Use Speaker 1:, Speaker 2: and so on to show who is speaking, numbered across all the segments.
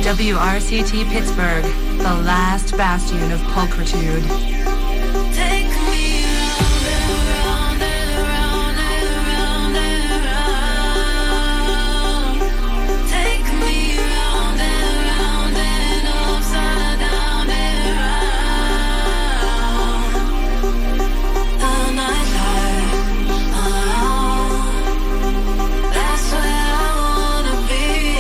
Speaker 1: WRCT Pittsburgh, the last bastion of pulchritude.
Speaker 2: Take me round and round and round and round and round. Take me round and round and upside down and round. The nightlife, that's where I wanna be.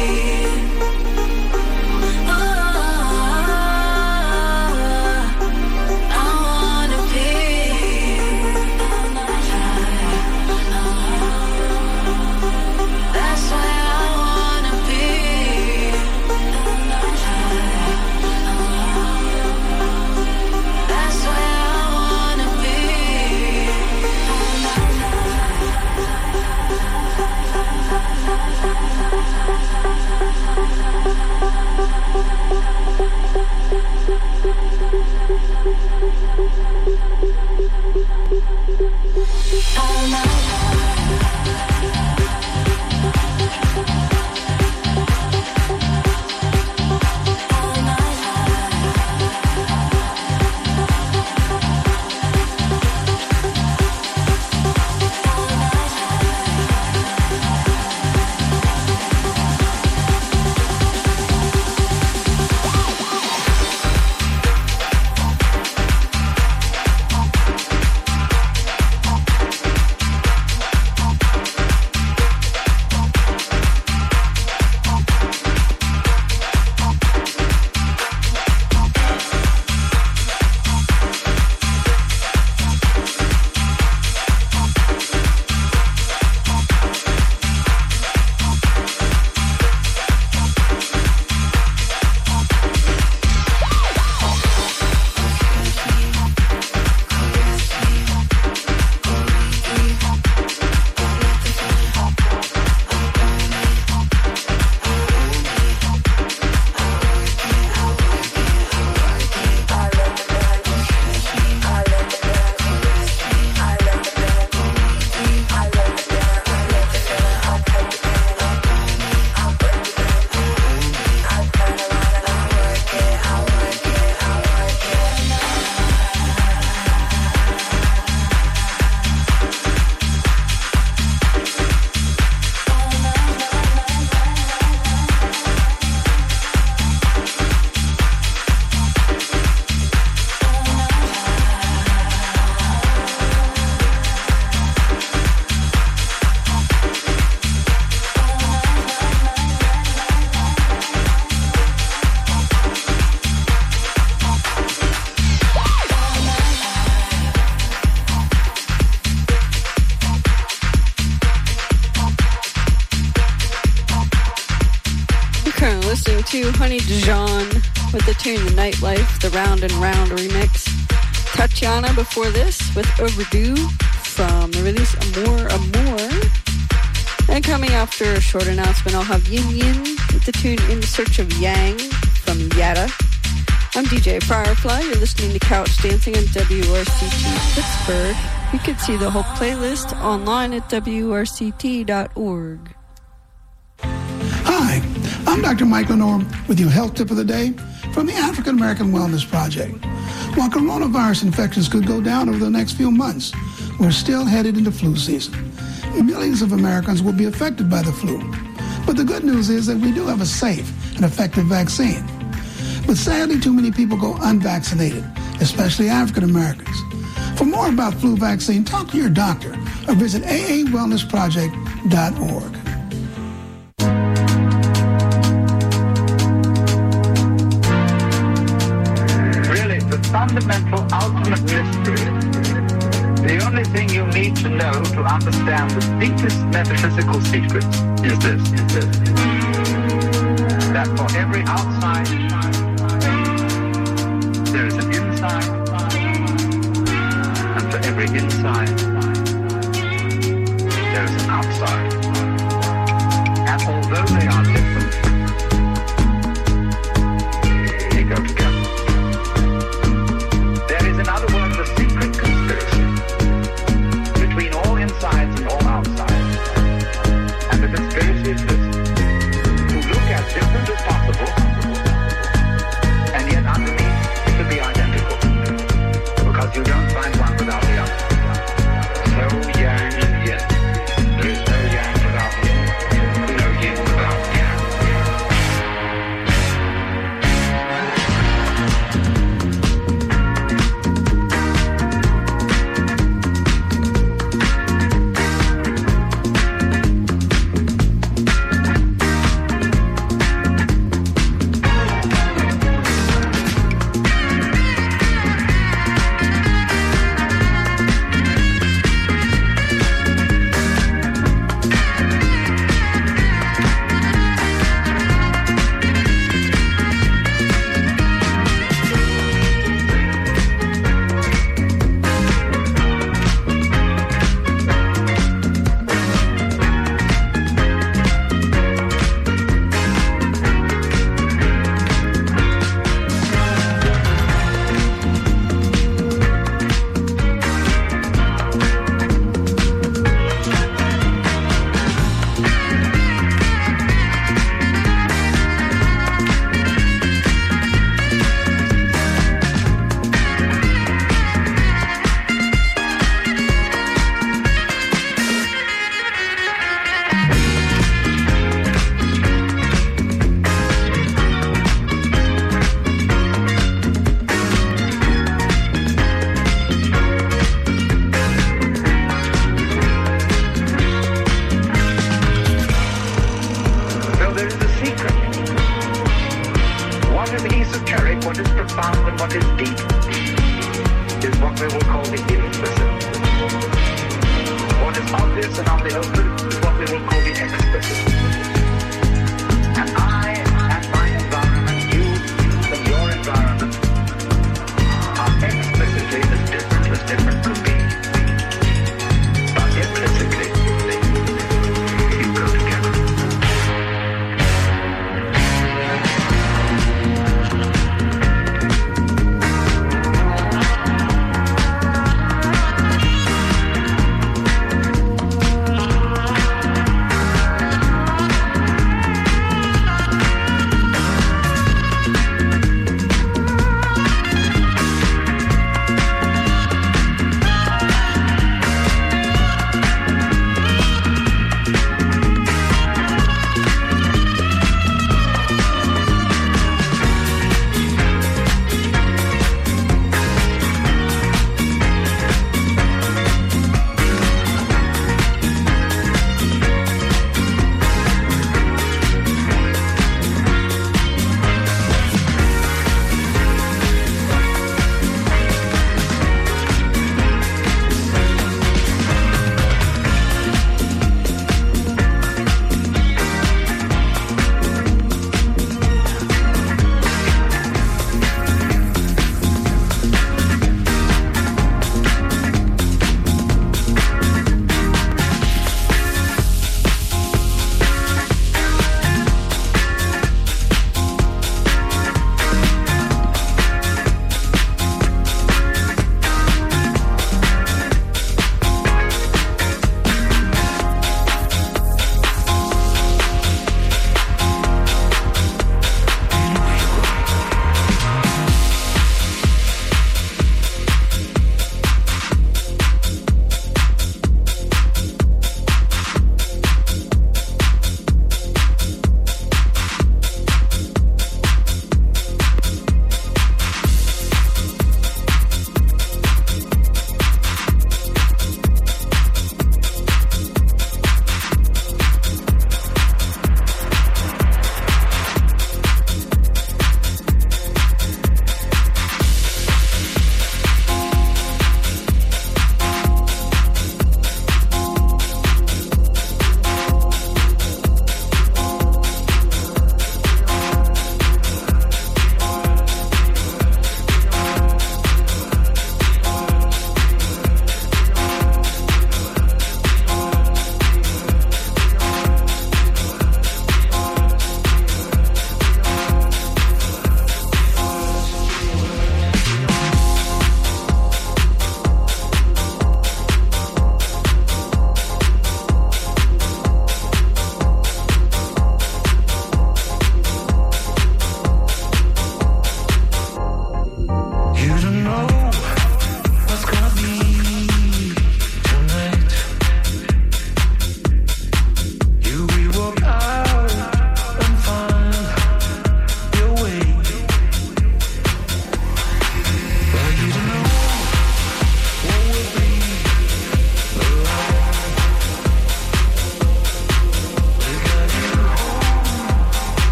Speaker 3: To Honey Dijon with the tune The Nightlife, the Round and Round remix. Tatiana before this with Overdue from the release Amor Amor. And coming after a short announcement, I'll have Yin Yin with the tune In Search of Yang from Yada. I'm DJ Firefly. You're listening to Couch Dancing on WRCT Pittsburgh. You can see the whole playlist online at WRCT.org.
Speaker 4: Hi, I'm Dr. Mike Lenore with your health tip of the day from the African American Wellness Project. While coronavirus infections could go down over the next few months, we're still headed into flu season. Millions of Americans will be affected by the flu. But the good news is that we do have a safe and effective vaccine. But sadly, too many people go unvaccinated, especially African Americans. For more about flu vaccine, talk to your doctor or visit aawellnessproject.org.
Speaker 5: Fundamental ultimate mystery. The only thing you need to know to understand the deepest metaphysical secret is this. That for every outside, there is an inside, and for every inside, there is an outside. And although they are different, they go together. In other words, a secret conspiracy between all insides and all outsides. And the conspiracy is this: to look as different as possible profound and what is deep is what we will call the implicit. What is obvious and on the open is what we will call the explicit. And I and my environment, you and your environment, are explicitly as different could be. But implicitly, you go together.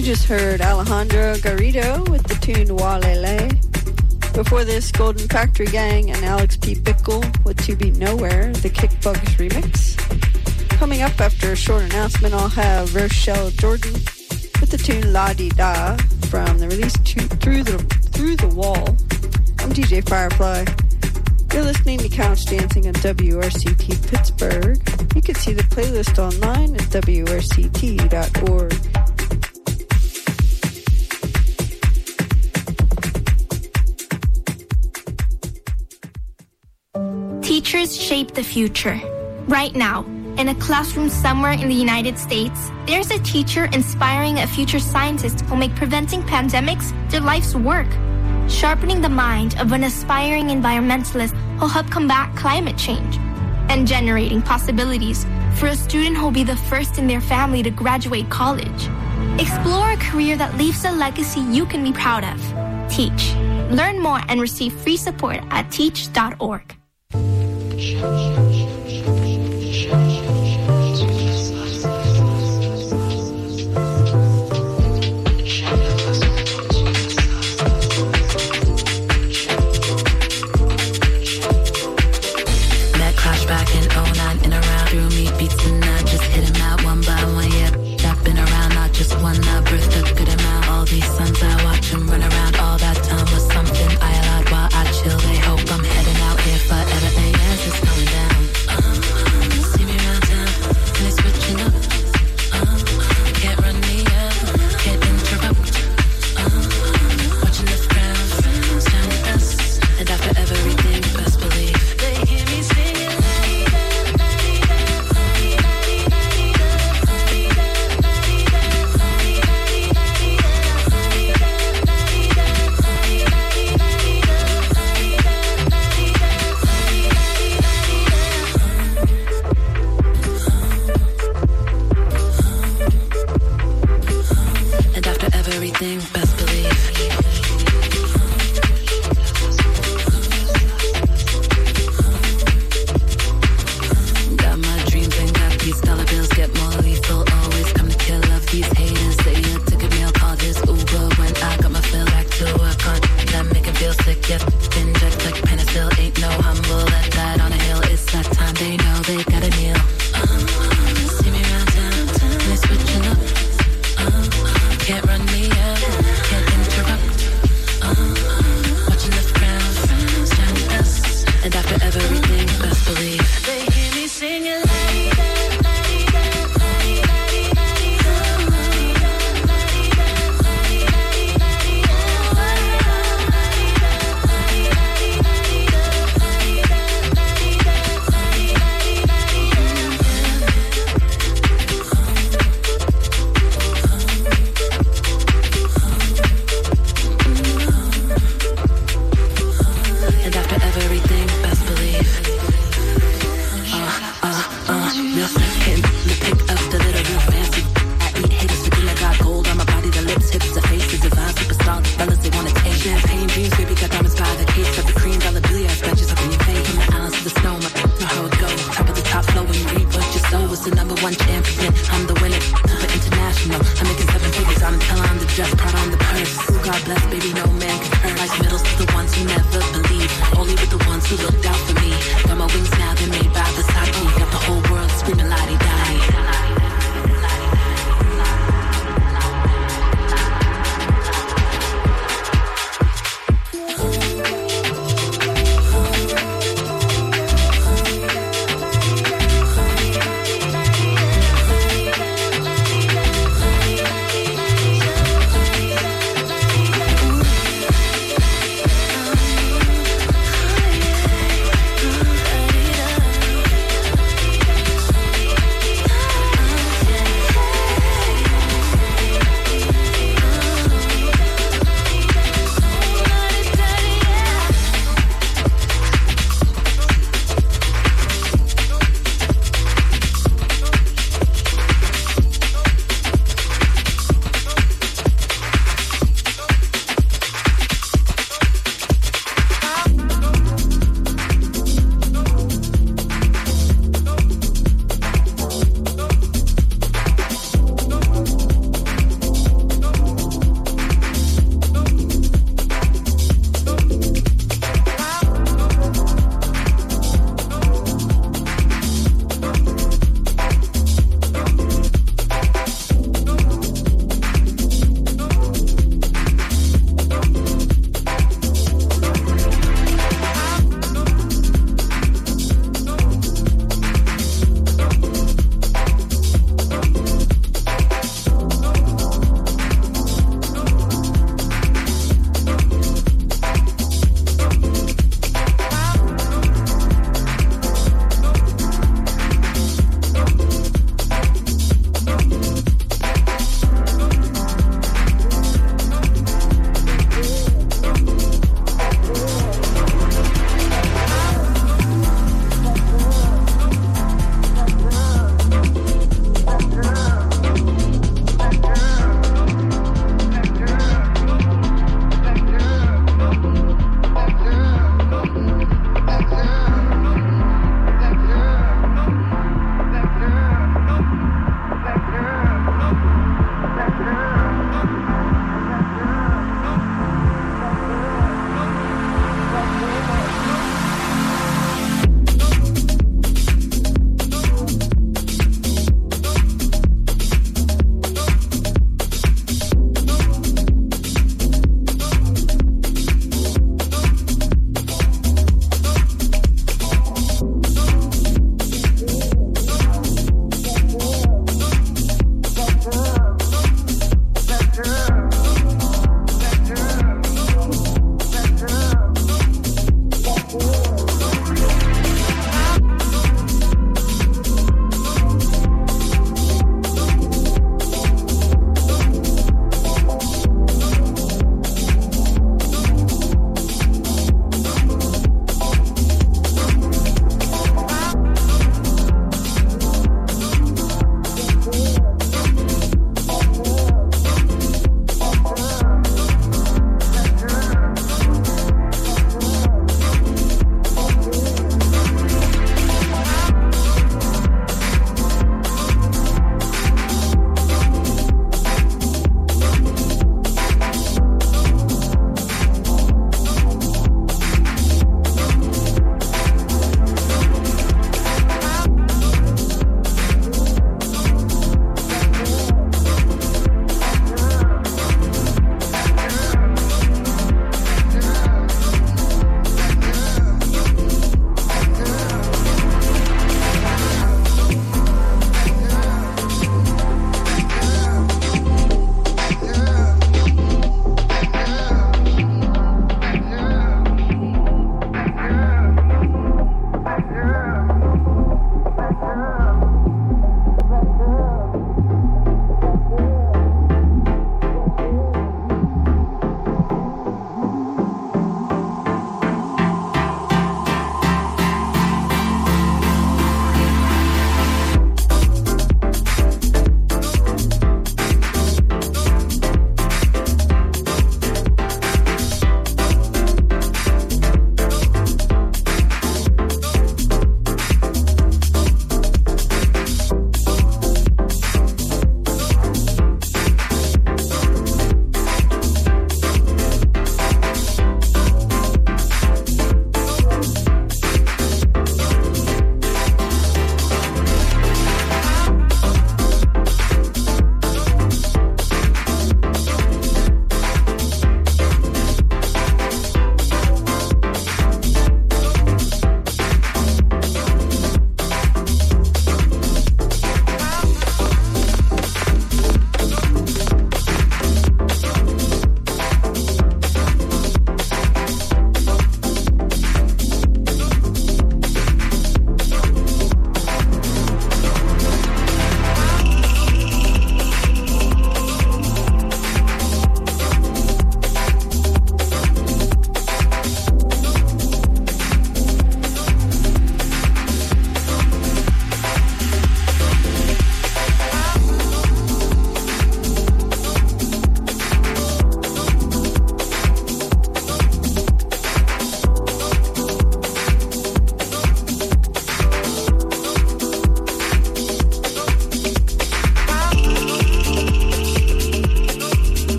Speaker 3: You just heard Alejandro Garrido with the tune Walele. Before this, Golden Factory Gang and Alex P. Bickle with To Be Nowhere, the Kickbugs remix. Coming up after a short announcement, I'll have Rochelle Jordan with the tune La Di Da from the release Through the Wall. I'm DJ Firefly. You're listening to Couch Dancing on WRCT Pittsburgh. You can see the playlist online at WRCT.org.
Speaker 6: Teachers shape the future. Right now, in a classroom somewhere in the United States, there's a teacher inspiring a future scientist who'll make preventing pandemics their life's work. Sharpening the mind of an aspiring environmentalist who'll help combat climate change. And generating possibilities for a student who'll be the first in their family to graduate college. Explore a career that leaves a legacy you can be proud of. Teach. Learn more and receive free support at teach.org.
Speaker 2: Back in 09 and around, threw me beats and I just hit him out one by one, yeah. I've been around, not just one, I birthed a good amount. All these sons, I watch them run around. All that time was something I allowed while I chill. They hope I'm heading out here forever. They as it's going down. See me around town, and they switching up. Can't run me up, can't interrupt. Watching the crowd, sound us, and after everything, best believe they hear me singing. Everything, best believe. Got my dreams and got these dollar bills, get more lethal. Always come to kill off these haters. Say a ticket meal, call this Uber. When I got my fill, back to work on that, make it feel sick. Yep, inject like penicillin, ain't no humble. Let that on a hill, it's that time. They know they got a meal. See me around town, and they switching up. Can't run me up,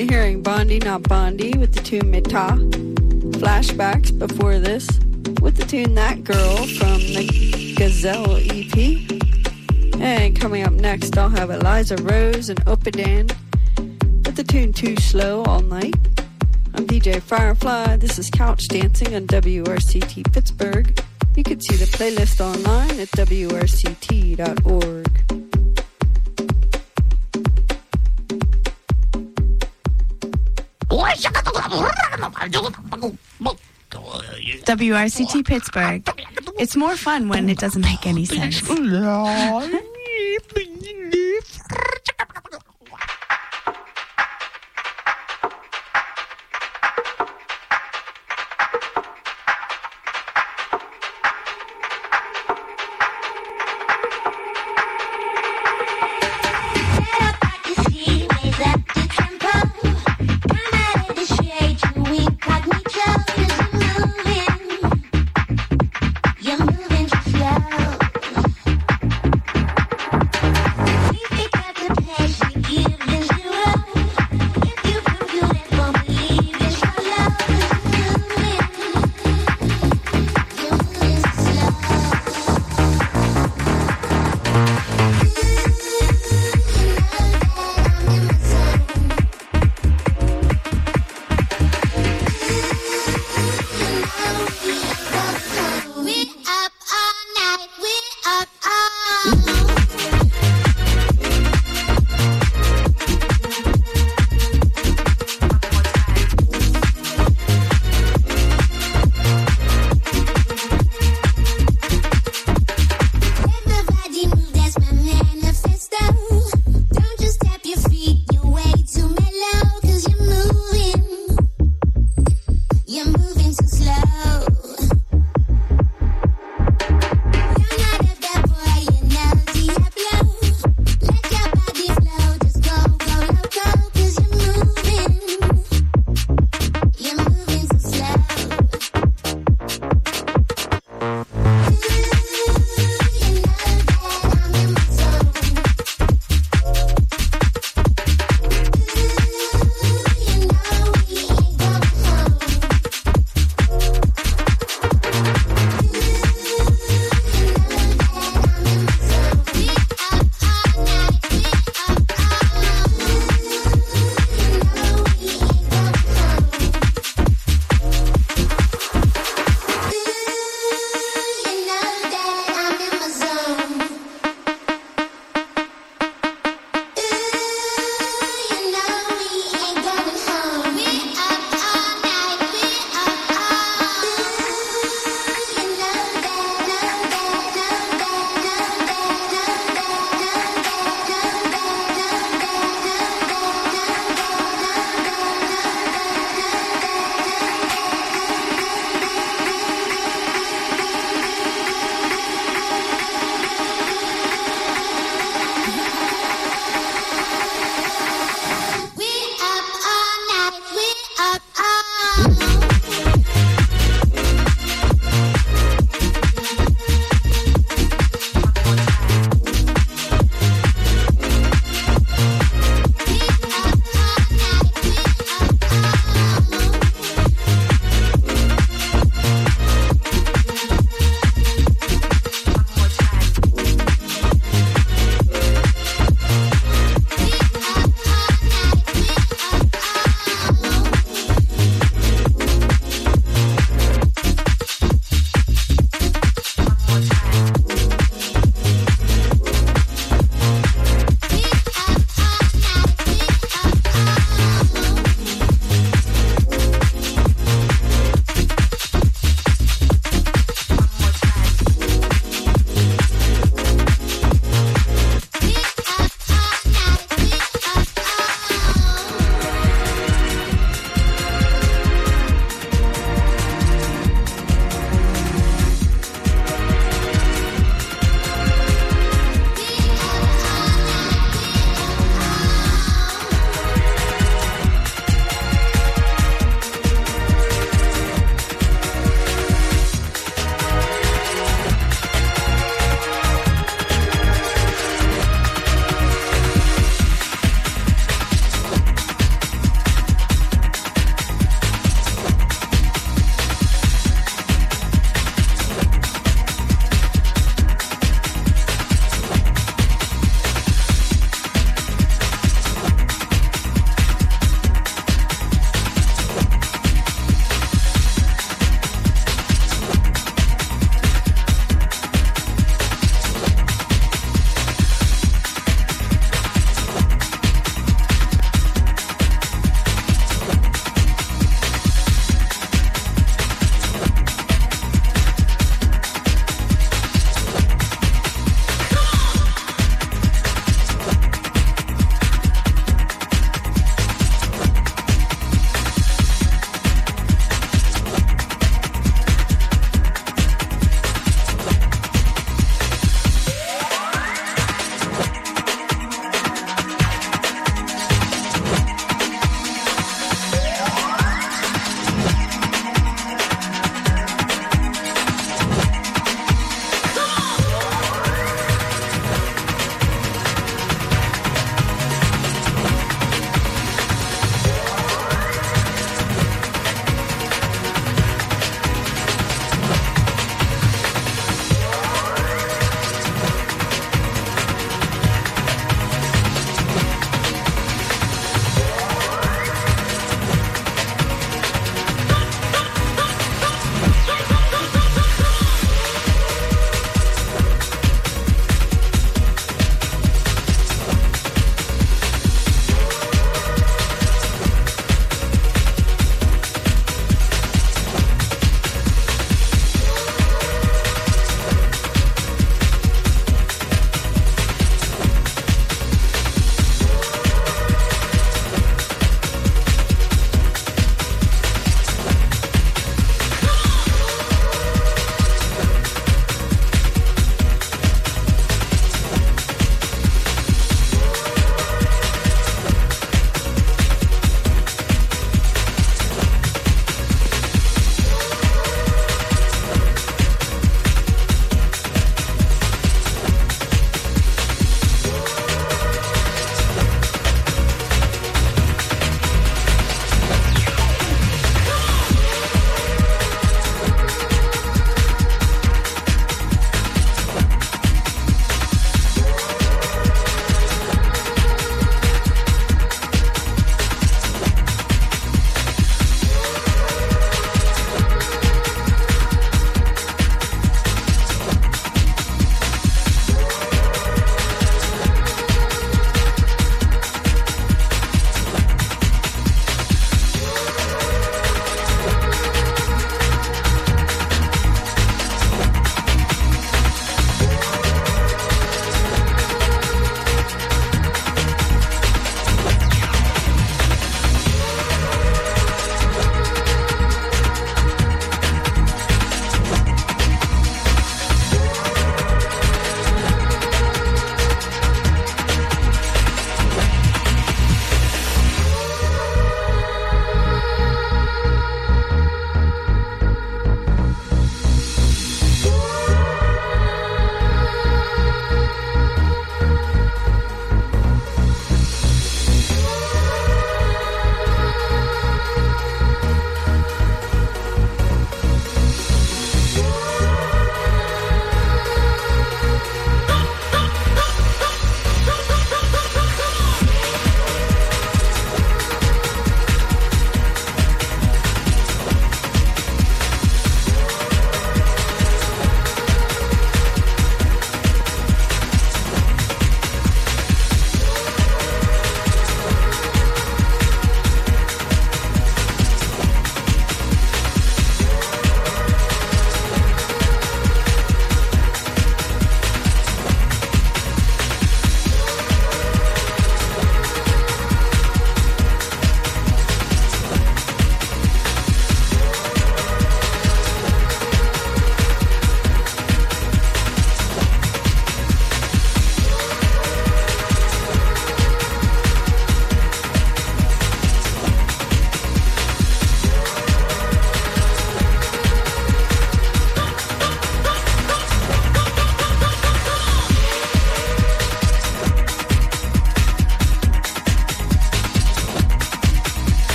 Speaker 3: currently hearing Bondi Not Bondi with the tune Meta. Flashbacks before this with the tune That Girl from the Gazelle EP. And coming up next, I'll have Eliza Rose and Opadan with the tune Too Slow All Night. I'm DJ Firefly. This is Couch Dancing on WRCT Pittsburgh. You can see the playlist online at WRCT.org.
Speaker 7: WRCT Pittsburgh. It's more fun when it doesn't make any sense.
Speaker 8: You're moving too slow.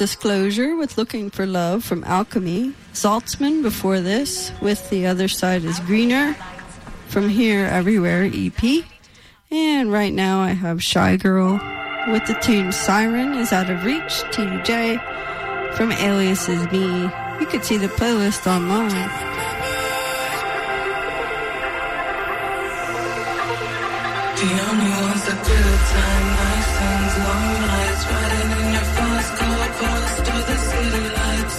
Speaker 3: Disclosure with Looking for Love from Alchemy. Saltzman before this with The Other Side is Greener from Here Everywhere EP. And right now I have Shy Girl with the tune Siren is Out of Reach, TJ from Alias is Me. You could see the playlist online.
Speaker 8: The only ones that good time, nice and long nights, riding in your fast car past all the city lights.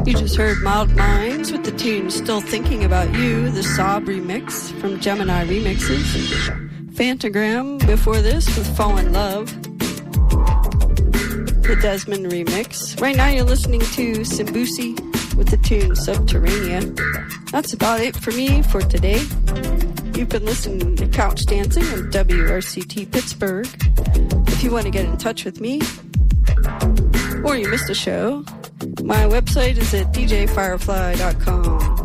Speaker 3: You just heard Mild Minds with the tune Still Thinking About You, the Sob remix from Gemini Remixes. Phantogram before this with Fall in Love, the Desmond remix. Right now you're listening to Simbusi with the tune Subterranea. That's about it for me for today. You've been listening to Couch Dancing on WRCT Pittsburgh. If you want to get in touch with me, or you missed a show, my website is at djfirefly.com.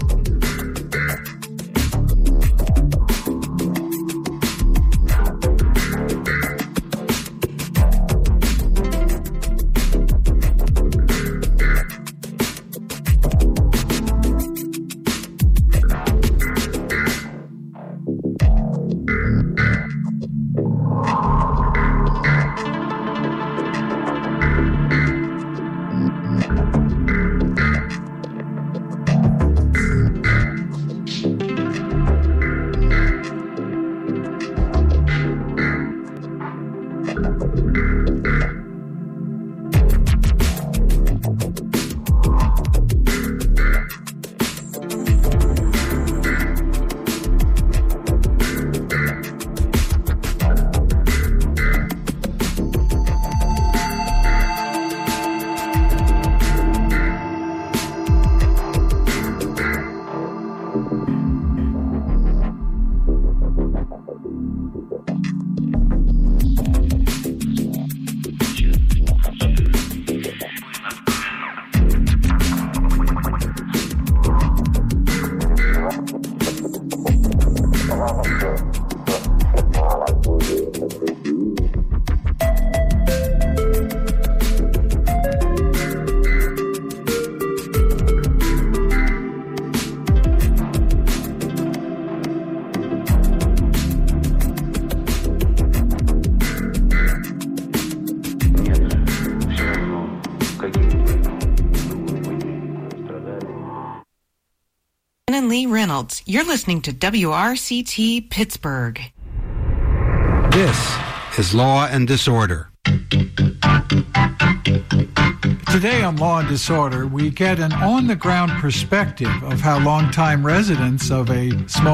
Speaker 9: Lee Reynolds. You're listening to WRCT Pittsburgh.
Speaker 10: This is Law and Disorder.
Speaker 11: Today on Law and Disorder, we get an on-the-ground perspective of how longtime residents of a small